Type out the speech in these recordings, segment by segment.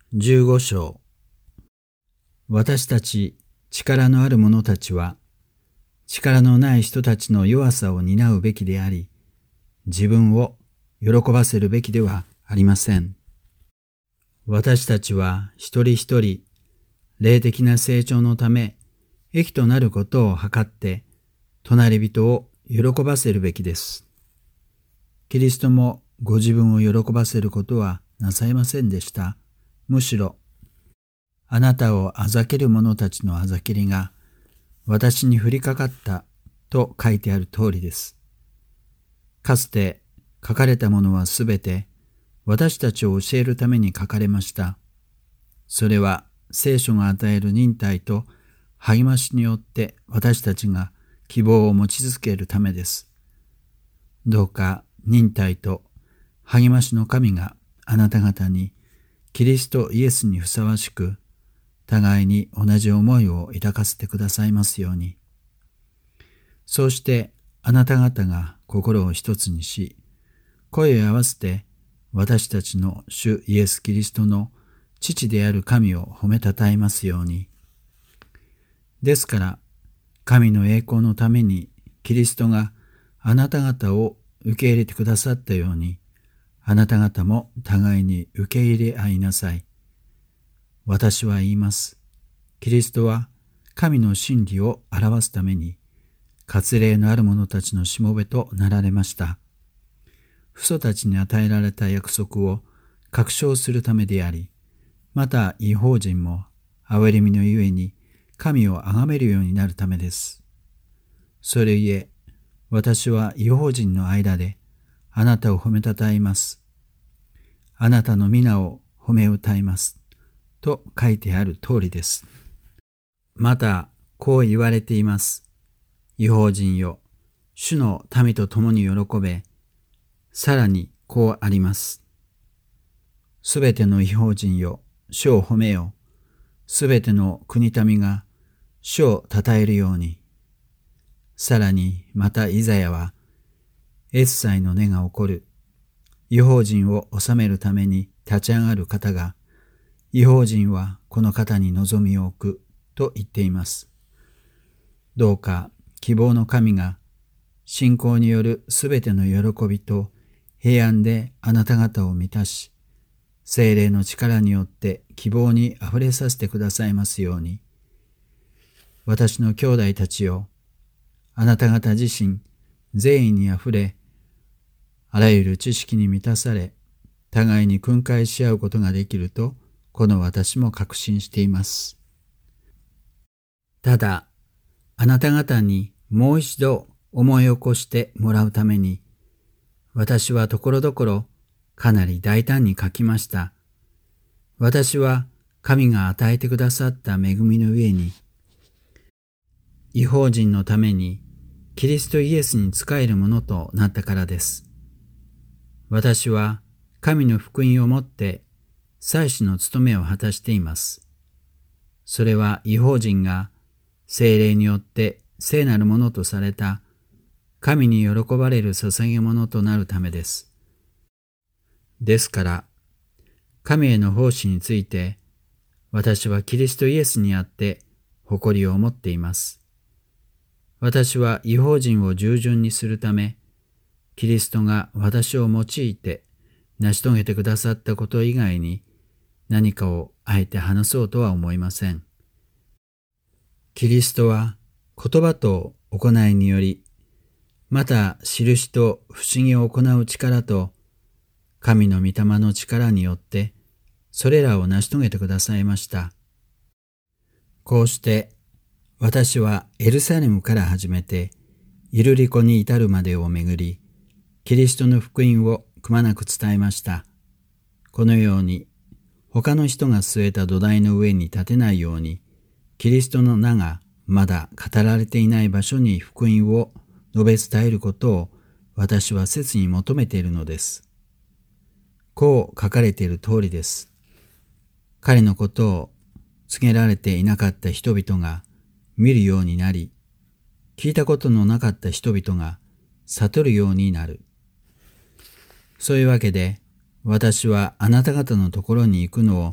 15章。私たち力のある者たちは、力のない人たちの弱さを担うべきであり、自分を喜ばせるべきではありません。私たちは一人一人、霊的な成長のため、益となることを図って、隣人を喜ばせるべきです。キリストもご自分を喜ばせることはなさいませんでした。むしろ、あなたをあざける者たちのあざけりが私に降りかかったと書いてある通りです。かつて書かれたものはすべて私たちを教えるために書かれました。それは聖書が与える忍耐と励ましによって私たちが希望を持ち続けるためです。どうか忍耐と励ましの神があなた方にキリストイエスにふさわしく、互いに同じ思いを抱かせてくださいますように。そうしてあなた方が心を一つにし、声を合わせて私たちの主イエス・キリストの父である神を褒めたたえますように。ですから、神の栄光のためにキリストがあなた方を受け入れてくださったように、あなた方も互いに受け入れ合いなさい。私は言います。キリストは神の真理を表すために、割礼のある者たちのしもべとなられました。父祖たちに与えられた約束を確証するためであり、また異邦人も憐れみのゆえに神を崇めるようになるためです。それゆえ、私は異邦人の間であなたを褒めたたえます。あなたの皆を褒め歌います。と書いてある通りです。また、こう言われています。異邦人よ、主の民と共に喜べ。さらにこうあります。すべての異邦人よ、主を褒めよ。すべての国民が主を称えるように。さらにまたイザヤは、エッサイの根が起こる。異邦人を治めるために立ち上がる方が、異邦人はこの方に望みを置くと言っています。どうか希望の神が信仰によるすべての喜びと平安であなた方を満たし、聖霊の力によって希望にあふれさせてくださいますように。私の兄弟たちよ、あなた方自身善意にあふれ、あらゆる知識に満たされ、互いに訓戒し合うことができると、この私も確信しています。ただ、あなた方にもう一度思い起こしてもらうために、私はところどころかなり大胆に書きました。私は神が与えてくださった恵みの上に、異邦人のためにキリストイエスに仕えるものとなったからです。私は神の福音をもって祭司の務めを果たしています。それは異邦人が聖霊によって聖なるものとされた神に喜ばれる捧げ物となるためです。ですから、神への奉仕について私はキリストイエスにあって誇りを持っています。私は異邦人を従順にするため、キリストが私を用いて成し遂げてくださったこと以外に何かをあえて話そうとは思いません。キリストは言葉と行いにより、また印と不思議を行う力と神の御霊の力によってそれらを成し遂げてくださいました。こうして私はエルサレムから始めてイルリコに至るまでを巡り、キリストの福音をくまなく伝えました。このように他の人が据えた土台の上に立てないように、キリストの名がまだ語られていない場所に福音を述べ伝えることを私は切に求めているのです。こう書かれている通りです。彼のことを告げられていなかった人々が見るようになり、聞いたことのなかった人々が悟るようになる。そういうわけで、私はあなた方のところに行くのを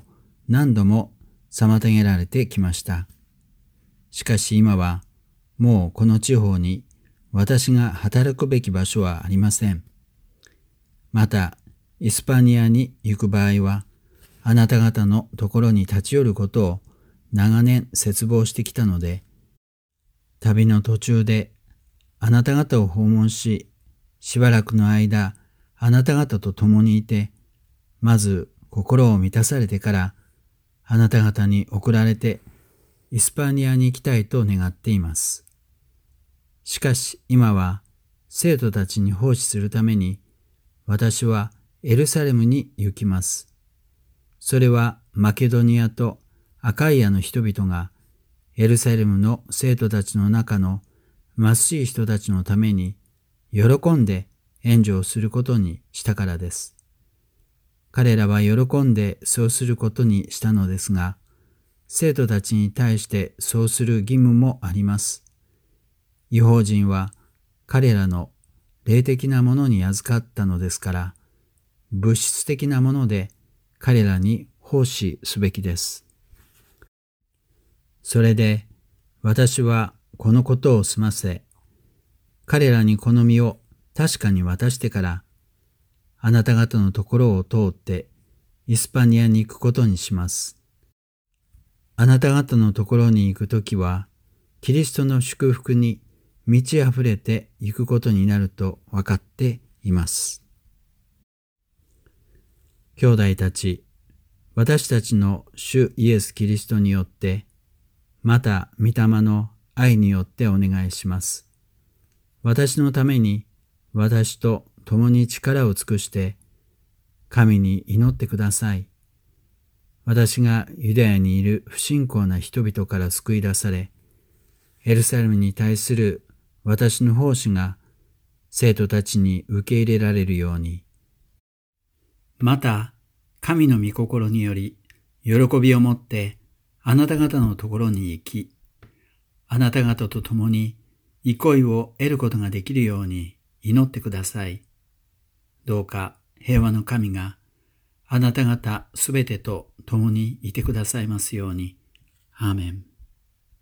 何度も妨げられてきました。しかし今はもうこの地方に私が働くべき場所はありません。また、イスパニアに行く場合は、あなた方のところに立ち寄ることを長年切望してきたので、旅の途中であなた方を訪問し、しばらくの間あなた方と共にいて、まず心を満たされてからあなた方に送られてイスパニアに行きたいと願っています。しかし今は生徒たちに奉仕するために私はエルサレムに行きます。それはマケドニアとアカイアの人々がエルサレムの生徒たちの中の貧しい人たちのために喜んで援助をすることにしたからです。彼らは喜んでそうすることにしたのですが、生徒たちに対してそうする義務もあります。異邦人は彼らの霊的なものに預かったのですから、物質的なもので彼らに奉仕すべきです。それで私はこのことを済ませ、彼らにこの身を確かに渡してから、あなた方のところを通ってイスパニアに行くことにします。あなた方のところに行くときは、キリストの祝福に満ち溢れて行くことになると分かっています。兄弟たち、私たちの主イエス・キリストによって、また御霊の愛によってお願いします。私のために私と共に力を尽くして神に祈ってください。私がユダヤにいる不信仰な人々から救い出され、エルサレムに対する私の奉仕が生徒たちに受け入れられるように、また神の御心により喜びを持ってあなた方のところに行き、あなた方と共に憩いを得ることができるように祈ってください。どうか平和の神があなた方すべてと共にいてくださいますように。アーメン。